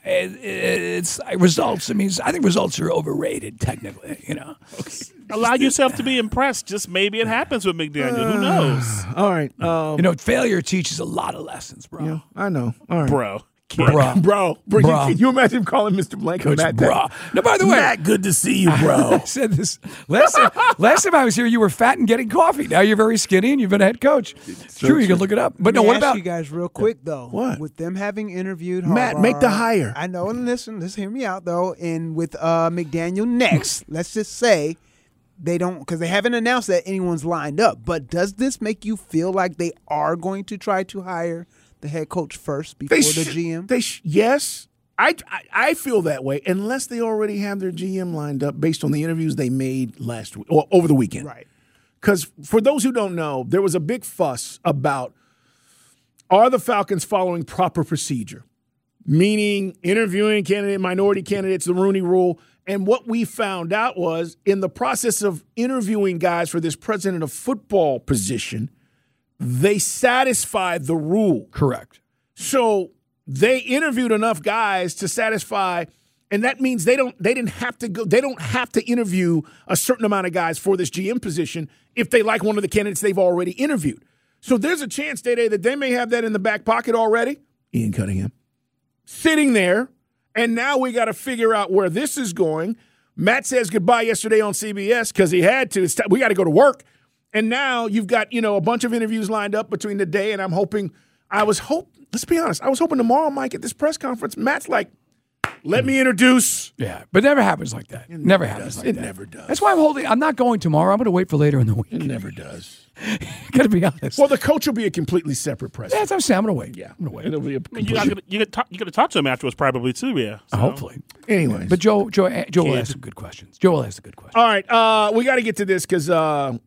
E: it, it's results. I mean, I think results are overrated technically. You know,
Q: allow yourself to be impressed. Just maybe it happens with McDaniel. Uh, Who knows?
D: All right. Um,
E: you know, failure teaches a lot of lessons, bro.
D: Yeah, I know. All right,
Q: bro.
E: Bro, bro,
D: bro, bro.
E: bro.
D: Can you imagine calling Mister Blank
E: Coach
D: Matt?
E: Bro. No, by the way,
D: Matt, good to see you, bro.
E: I said this last time. Last time I was here, you were fat and getting coffee. Now you're very skinny and you've been a head coach. It's true, true, you can look it up. But
R: Let
E: no,
R: me
E: what
R: ask
E: about
R: you guys real quick though?
D: What
R: with them having interviewed
D: Matt?
R: Harbaugh,
D: Make the hire.
R: I know, and listen, let's hear me out though. And with uh, McDaniel next, let's just say they don't because they haven't announced that anyone's lined up. But does this make you feel like they are going to try to hire the head coach first before
D: They
R: the
D: sh-
R: G M?
D: They sh- yes, I, I I feel that way unless they already have their G M lined up based on the interviews they made last week or over the weekend.
R: Right.
D: Because for those who don't know, there was a big fuss about are the Falcons following proper procedure, meaning interviewing candidate, minority candidates, the Rooney Rule. And what we found out was in the process of interviewing guys for this president of football position, they satisfied the rule.
E: Correct.
D: So they interviewed enough guys to satisfy, and that means they don't they didn't have to go, they don't have to interview a certain amount of guys for this G M position if they like one of the candidates they've already interviewed. So there's a chance, Day-Day, that they may have that in the back pocket already. Ian Cunningham. Sitting there, and now we got to figure out where this is going. Matt says goodbye yesterday on C B S because he had to. It's t- we got to go to work. And now you've got, you know, a bunch of interviews lined up between the day, and I'm hoping, I was hope. Let's be honest, I was hoping tomorrow, Mike, at this press conference, Matt's like, let me introduce.
E: Yeah, but it never happens like that. It never happens
D: does.
E: like
D: it
E: that.
D: It never does.
E: That's why I'm holding. I'm not going tomorrow. I'm going to wait for later in the week.
D: It never does.
E: Got to be honest.
D: Well, the coach will be a completely separate press.
E: Yeah, that's what I'm saying. I'm going to wait.
D: Yeah,
E: I'm going to wait.
D: It'll be a
Q: I mean, you got you got you got to talk to him afterwards, probably too. Yeah, so.
E: Hopefully.
D: Anyways,
E: but Joe, Joe, Joe will
Q: Kid.
E: ask some good questions. Joe will ask a good question.
D: All right, uh, we got to get to this because uh,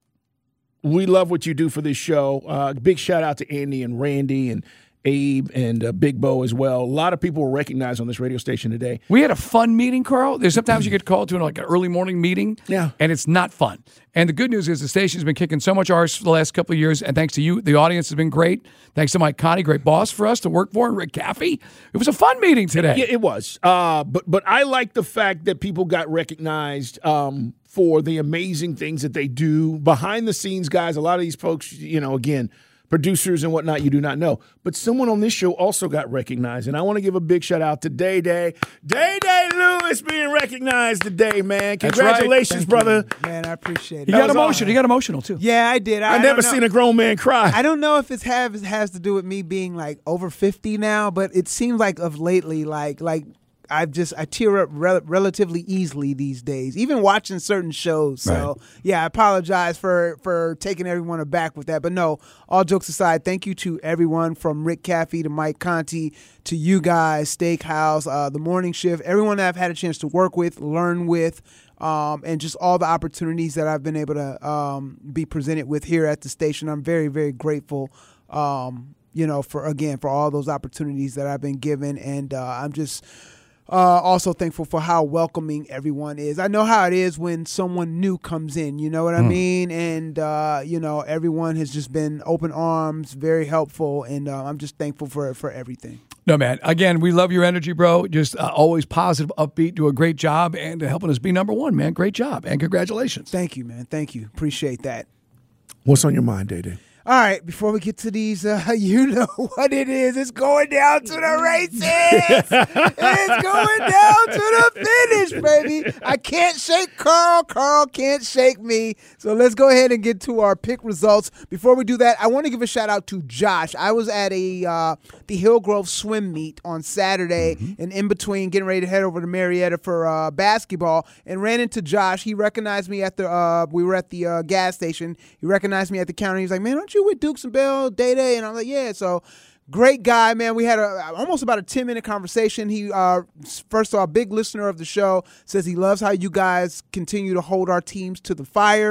D: we love what you do for this show. Uh, big shout out to Andy and Randy and Abe and uh, Big Bo as well. A lot of people were recognized on this radio station today.
E: We had a fun meeting, Carl. There's sometimes you get called to like an early morning meeting,
D: yeah,
E: and it's not fun. And the good news is the station's been kicking so much arse for the last couple of years, and thanks to you, the audience has been great. Thanks to Mike Conti, great boss for us to work for, and Rick Caffey. It was a fun meeting today.
D: Yeah, it was. Uh, but but I like the fact that people got recognized um, for the amazing things that they do behind the scenes, guys. A lot of these folks, you know, again, producers and whatnot, you do not know. But someone on this show also got recognized, and I want to give a big shout out to Day Day. Day Day Lewis being recognized today, man. Congratulations,
R: right.
D: brother.
R: You, man, I appreciate it.
E: He got emotional. He got emotional, too.
R: Yeah, I did. I,
D: I never seen a grown man cry.
R: I don't know if it has, has to do with me being, like, over fifty now, but it seems like of lately, like, like I've just I tear up rel- relatively easily these days, even watching certain shows. So right. yeah, I apologize for for taking everyone aback with that. But no, all jokes aside, thank you to everyone from Rick Caffey to Mike Conti to you guys, Steakhouse, uh, the Morning Shift, everyone that I've had a chance to work with, learn with. Um, and just all the opportunities that I've been able to um, be presented with here at the station. I'm very, very grateful, um, you know, for, again, for all those opportunities that I've been given. And uh, I'm just uh, also thankful for how welcoming everyone is. I know how it is when someone new comes in, you know what I mm. mean? And, uh, you know, everyone has just been open arms, very helpful. And uh, I'm just thankful for for everything.
E: No, man. Again, we love your energy, bro. Just uh, always positive, upbeat, do a great job, and helping us be number one, man. Great job, and congratulations.
R: Thank you, man. Thank you. Appreciate that.
D: What's on your mind, Day Day?
R: All right, before we get to these, uh, you know what it is. It's going down to the races. It's going down to the finish, baby. I can't shake Carl. Carl can't shake me. So let's go ahead and get to our pick results. Before we do that, I want to give a shout out to Josh. I was at a uh, the Hillgrove swim meet on Saturday, mm-hmm. and in between getting ready to head over to Marietta for uh, basketball, and ran into Josh. He recognized me at the, uh, we were at the uh, gas station. He recognized me at the counter. He was like, man, aren't you with Dukes and Bell, Day Day? And I'm like, yeah. So great guy, man. We had a almost about a ten minute conversation. He, uh, first of all, a big listener of the show, says he loves how you guys continue to hold our teams to the fire.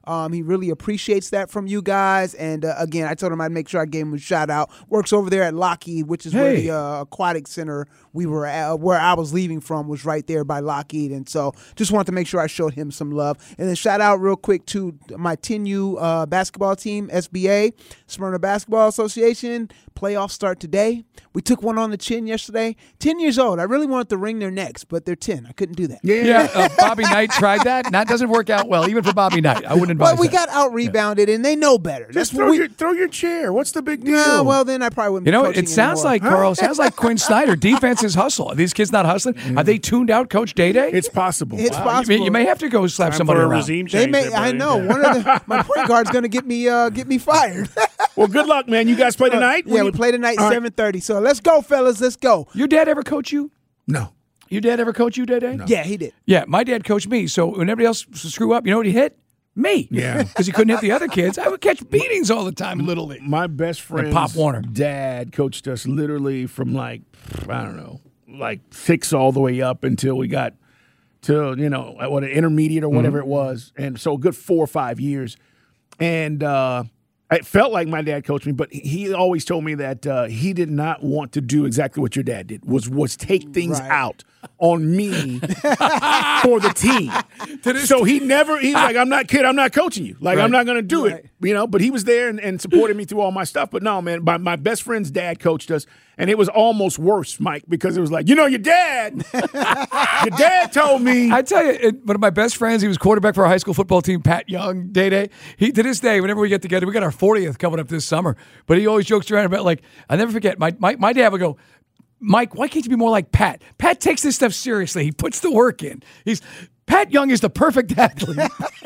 R: Um, he really appreciates that from you guys. And uh, again, I told him I'd make sure I gave him a shout out. Works over there at Lockheed, which is where
E: Hey.
R: the uh, aquatic center we were at, where I was leaving from was right there by Lockheed. And so just wanted to make sure I showed him some love. And then shout out real quick to my ten U uh, basketball team, S B A, Smyrna Basketball Association. Playoffs start today. We took one on the chin yesterday. ten years old. I really wanted to wring their necks, but they're ten. I couldn't do that.
E: Yeah, uh, Bobby Knight tried that. That doesn't work out well, even for Bobby Knight. I wouldn't advise
R: Well, we
E: that.
R: got out rebounded, and they know better.
D: Just
R: That's
D: throw
R: what we.
D: your throw your chair. What's the big deal?
R: No, well, then I probably wouldn't.
E: You
R: be
E: know,
R: coaching
E: it sounds
R: anymore.
E: like, Carl, sounds like Quinn Snyder. Defense is hustle. Are these kids not hustling? Are they tuned out Coach Day Day?
D: It's possible.
R: It's
E: You
R: possible.
E: may, you may have to go slap
Q: Time
E: somebody
Q: for a
E: around.
Q: regime
R: They
Q: change.
R: may.
Q: there,
R: I
Q: buddy.
R: know one of the my point guard's going to get me uh, get me fired.
D: Well, good luck, man. You guys play tonight?
R: Yeah, we play tonight seven thirty. So let's go, fellas. Let's go.
E: Your dad ever coach you?
D: No.
E: Your dad ever coach you, Day Day?
R: Yeah, he did.
E: Yeah, my dad coached me. So when everybody else screw up, you know what he hit? Me.
D: Yeah.
E: Because he couldn't hit the other kids. I would catch beatings all the time, Little League.
D: My best friend's
E: Pop Warner.
D: dad coached us literally from like, I don't know, like six all the way up until we got to, you know, what, an intermediate or whatever
E: Mm-hmm.
D: it was. And so a good four or five years. And uh, it felt like my dad coached me, but he always told me that uh, he did not want to do exactly what your dad did, was was take things
R: Right.
D: out on me for the team. So he never, he was like, I'm not kid, I'm not coaching you. Like, I'm
E: Right.
D: not going to do
R: Right.
D: it. You know, but he was there and, and supported me through all my stuff. But no, man, my, my best friend's dad coached us, and it was almost worse, Mike, because it was like, you know, your dad, your dad told me.
E: I tell you, it, one of my best friends, he was quarterback for our high school football team, Pat Young, Day Day. He to this day, whenever we get together, we got our fortieth coming up this summer. But he always jokes around about like, I'll never forget. My my, my dad would go, Mike, why can't you be more like Pat? Pat takes this stuff seriously. He puts the work in. He's Pat Young is the perfect athlete.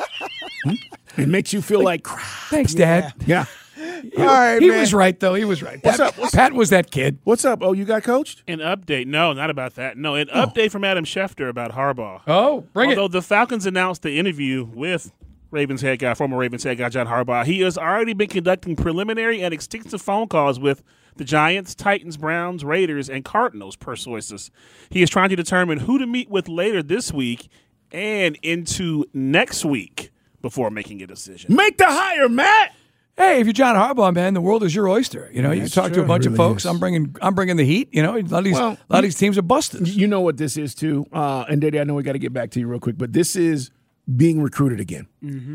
D: It makes you feel like, crap.
E: Thanks, Dad.
D: Yeah.
R: All right,
E: he
R: man.
E: was right though. He was right.
D: What's
E: Pat,
D: up? What's-
E: Pat was that kid.
D: What's up? Oh, you got coached?
Q: An update. No, not about that. No, an update from Adam Schefter about Harbaugh.
E: Oh, bring
Q: Although
E: it.
Q: the Falcons announced the interview with Ravens head guy, former Ravens head guy John Harbaugh, he has already been conducting preliminary and extensive phone calls with the Giants, Titans, Browns, Raiders, and Cardinals, per sources. He is trying to determine who to meet with later this week and into next week before making a decision.
D: Make the hire, Matt.
E: Hey, if you're John Harbaugh, man, the world is your oyster. You know, you
D: That's
E: talk to
D: true.
E: a bunch
D: It
E: of
D: really
E: folks.
D: is.
E: I'm bringing, I'm bringing the heat. You know, a lot of these,
D: Well,
E: a lot of these teams are busted.
D: You know what this is, too. Uh, and, Daddy, I know we got to get back to you real quick, but this is being recruited again.
E: Mm-hmm.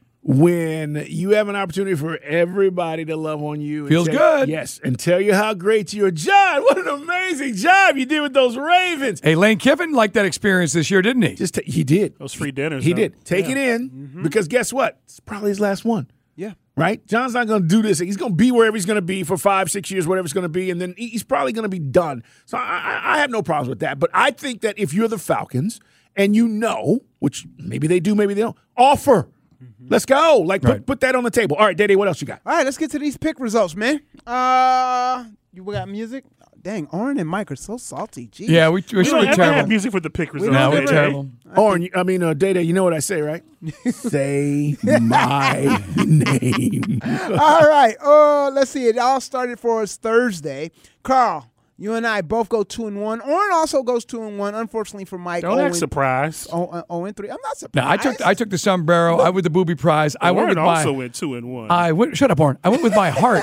D: When you have an opportunity for everybody to love on you. and
E: Feels
D: tell-
E: good.
D: Yes, and tell you how great you are. John, what an amazing job you did with those Ravens.
E: Hey, Lane Kiffin liked that experience this year, didn't he?
D: Just ta- He did.
Q: Those free dinners.
D: He
Q: though.
D: did. Take
Q: Yeah.
D: it in because guess what? It's probably his last one.
R: Yeah.
D: Right? John's not going to do this. He's going to be wherever he's going to be for five, six years, whatever it's going to be, and then he- he's probably going to be done. So I, I, I have no problems with that. But I think that if you're the Falcons and you know, which maybe they do, maybe they don't, offer. Let's go. Like, put,
E: Right.
D: put that on the table. All right, Dede, what else you got?
R: All right, let's get to these pick results, man. Uh, you got music? Dang, Oren and Mike are so salty. Jeez.
E: Yeah, we, we're,
Q: We don't
E: we're
Q: ever have
E: terrible.
Q: music for the pick results.
E: No, we're
Q: Dede.
E: terrible.
D: Oren, I mean, uh, Dede, you know what I say, right? Say my name.
R: All right. Uh, let's see. It all started for us Thursday. Carl, you and I both go two and one. Oren also goes two and one. Unfortunately for Mike,
Q: Don't
R: oh
Q: act
R: and-
Q: surprised.
R: oh, uh, oh and three. I'm not surprised.
E: No, I took I took the sombrero. I with the booby prize. I went
Q: Warren
E: with my.
Q: also went two and one.
E: I went. Shut up, Warren. I went with my heart.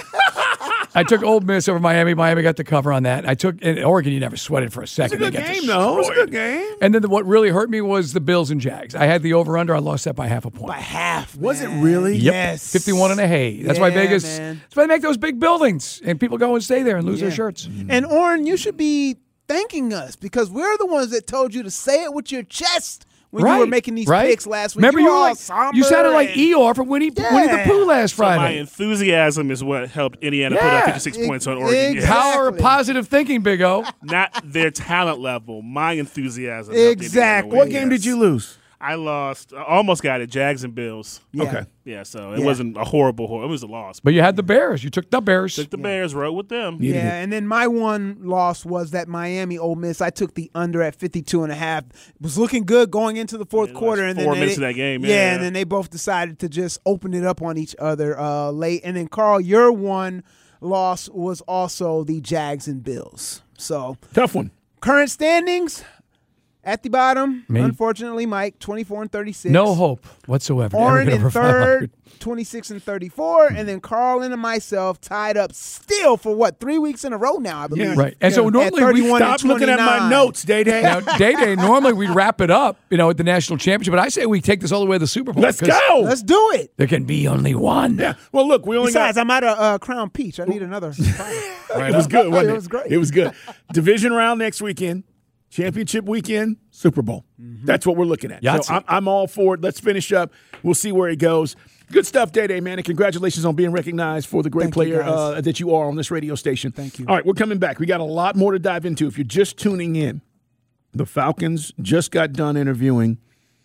E: I took Ole Miss over Miami. Miami got the cover on that. I took in Oregon. You never sweated for a
D: It's a
E: second.
D: good
E: They got
D: game, though. It's a
E: destroyed.
D: good game.
E: And then the, what really hurt me was the Bills and Jags. I had the over under. I lost that by half a point.
R: By half.
D: Was it
R: man.
D: really?
E: Yep.
R: Yes.
E: fifty-one and a hay. That's why
R: Yeah,
E: Vegas.
R: man.
E: That's why they make those big buildings and people go and stay there and lose their
R: Yeah.
E: shirts.
R: And Oren, you should be thanking us because we're the ones that told you to say it with your chest when
E: right.
R: you were making these
E: right.
R: picks last week.
E: Remember,
R: you,
E: you,
R: were
E: were
R: all
E: like
R: somber
E: you sounded like
R: and-
E: Eeyore from Winnie,
R: Yeah.
E: Winnie the Pooh last
Q: So my
E: Friday.
Q: enthusiasm is what helped Indiana put up
E: Yeah.
Q: fifty-six points on Oregon.
R: Exactly.
Q: Yeah.
E: Power of positive thinking, Big O.
Q: Not their talent level. My enthusiasm. helped Indiana
R: Exactly.
Q: win.
D: What game did you lose?
Q: I lost. I almost got it. Jags and Bills.
R: Yeah.
D: Okay.
Q: Yeah, so it
R: Yeah.
Q: wasn't a horrible, horrible. It was a loss.
E: But you had the Bears. You took the Bears.
Q: Took the Bears, rode with them.
R: Yeah, and then my one loss was that Miami Ole Miss. I took the under at fifty-two and a half. It was looking good going into the fourth
Q: Yeah,
R: quarter.
Q: like
R: and then
Q: four
R: they-
Q: minutes of that game,
R: Yeah,
Q: yeah.
R: and then they both decided to just open it up on each other uh, late. And then, Carl, your one loss was also the Jags and Bills. So
D: Tough one.
R: current standings, At the bottom,
E: Me?
R: unfortunately, Mike, twenty-four and thirty-six.
E: No hope whatsoever.
R: Oren
E: Never
R: in
E: gonna
R: third,
E: five hundred.
R: twenty-six and thirty-four, and then Carl and myself tied up still for what, three weeks in a row now, I believe.
E: Yeah. Right. And so
R: At
E: normally we
R: thirty-one and
D: Stop looking at my
R: twenty-nine.
D: notes, Day Day.
E: Now, Day Day, normally we'd wrap it up, you know, at the national championship, but I say we take this all the way to the Super Bowl.
D: Let's
E: 'cause
D: go.
R: Let's do it.
E: There can be only one.
D: Yeah. Well, look, we only
R: Besides,
D: got.
R: I'm out of uh, Crown Peach. I need another.
D: It was good, wasn't it?
R: It was great.
D: It was good. Division round next weekend. Championship weekend, Super Bowl. Mm-hmm. That's what we're looking at.
E: Yahtzee.
D: So I'm, I'm all for it. Let's finish up. We'll see where it goes. Good stuff, Day Day, man. And congratulations on being recognized for the great
R: Thank you,
D: player
R: guys.
D: uh, that you are on this radio station.
R: Thank you.
D: All right, we're coming back. We got a lot more to dive into. If you're just tuning in, the Falcons just got done interviewing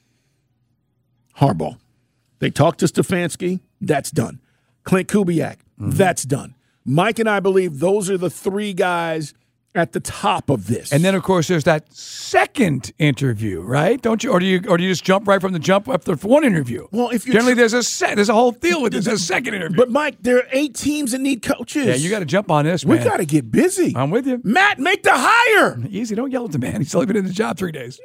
D: Harbaugh. They talked to Stefanski. That's done. Clint Kubiak. Mm-hmm. That's done. Mike and I believe those are the three guys at the top of this.
E: And then, of course, there's that second interview, right? Don't you? Or do you? Or do you just jump right from the jump up to one interview?
D: Well, if you
E: generally there's a se- there's a whole deal with this. There's a second interview.
D: But Mike, there are eight teams that need coaches.
E: Yeah, you got to jump on this, man.
D: We got to get busy.
E: I'm with you,
D: Matt. Make the hire.
E: Easy. Don't yell at the man. He's only been in the job three days.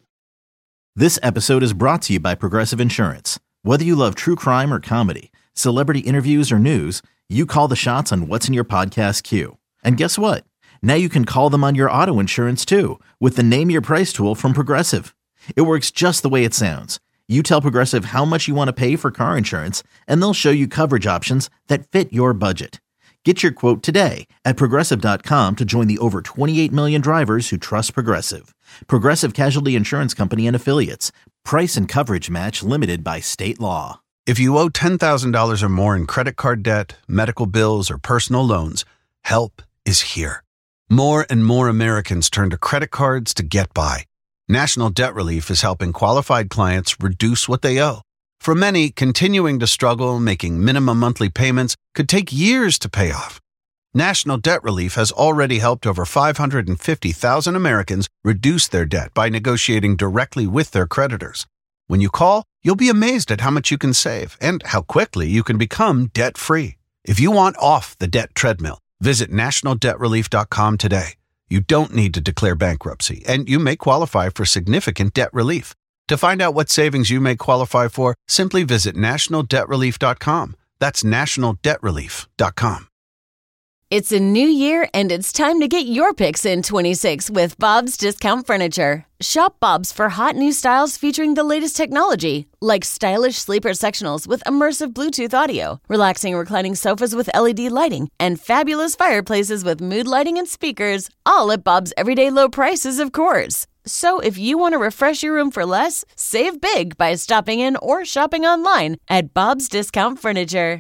A: This episode is brought to you by Progressive Insurance. Whether you love true crime or comedy, celebrity interviews or news, you call the shots on what's in your podcast queue. And guess what? Now you can call them on your auto insurance too with the Name Your Price tool from Progressive. It works just the way it sounds. You tell Progressive how much you want to pay for car insurance, and they'll show you coverage options that fit your budget. Get your quote today at Progressive dot com to join the over twenty-eight million drivers who trust Progressive. Progressive Casualty Insurance Company and Affiliates. Price and coverage match limited by state law.
J: If you owe ten thousand dollars or more in credit card debt, medical bills, or personal loans, help is here. More and more Americans turn to credit cards to get by. National Debt Relief is helping qualified clients reduce what they owe. For many, continuing to struggle making minimum monthly payments could take years to pay off. National Debt Relief has already helped over five hundred fifty thousand Americans reduce their debt by negotiating directly with their creditors. When you call, you'll be amazed at how much you can save and how quickly you can become debt-free. If you want off the debt treadmill, visit national debt relief dot com today. You don't need to declare bankruptcy, and you may qualify for significant debt relief. To find out what savings you may qualify for, simply visit national debt relief dot com. That's national debt relief dot com.
P: It's a new year, and it's time to get your picks in twenty-six with Bob's Discount Furniture. Shop Bob's for hot new styles featuring the latest technology, like stylish sleeper sectionals with immersive Bluetooth audio, relaxing reclining sofas with L E D lighting, and fabulous fireplaces with mood lighting and speakers, all at Bob's everyday low prices, of course. So if you want to refresh your room for less, save big by stopping in or shopping online at Bob's Discount Furniture.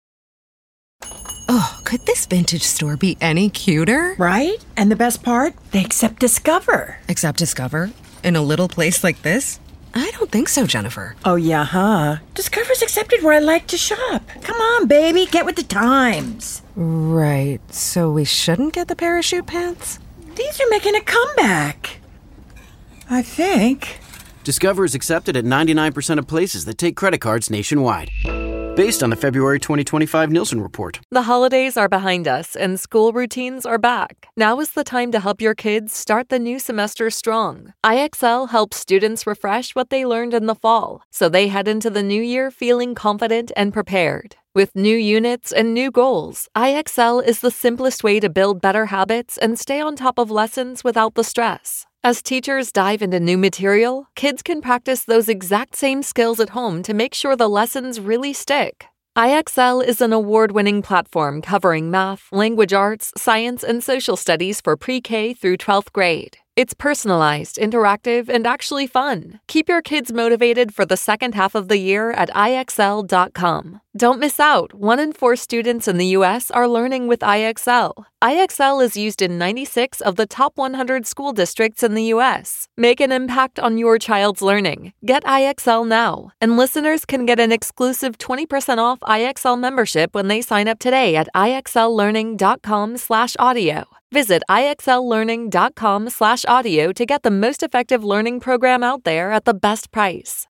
S: Oh, could this vintage store be any cuter?
T: Right? And the best part? They accept Discover.
S: Accept Discover? In a little place like this? I don't think so, Jennifer.
T: Oh, yeah, huh? Discover's accepted where I like to shop. Come on, baby, get with the times.
S: Right, so we shouldn't get the parachute pants?
T: These are making a comeback. I think.
U: Discover is accepted at ninety-nine percent of places that take credit cards nationwide. Based on the February twenty twenty-five Nielsen report.
V: The holidays are behind us and school routines are back. Now is the time to help your kids start the new semester strong. I X L helps students refresh what they learned in the fall, so they head into the new year feeling confident and prepared. With new units and new goals, I X L is the simplest way to build better habits and stay on top of lessons without the stress. As teachers dive into new material, kids can practice those exact same skills at home to make sure the lessons really stick. I X L is an award-winning platform covering math, language arts, science, and social studies for pre-K through twelfth grade. It's personalized, interactive, and actually fun. Keep your kids motivated for the second half of the year at I X L dot com. Don't miss out. One in four students in the U S are learning with I X L. I X L is used in ninety-six of the top one hundred school districts in the U S. Make an impact on your child's learning. Get I X L now. And listeners can get an exclusive twenty percent off I X L membership when they sign up today at I X L learning dot com slash audio. Visit I X L learning dot com slash audio to get the most effective learning program out there at the best price.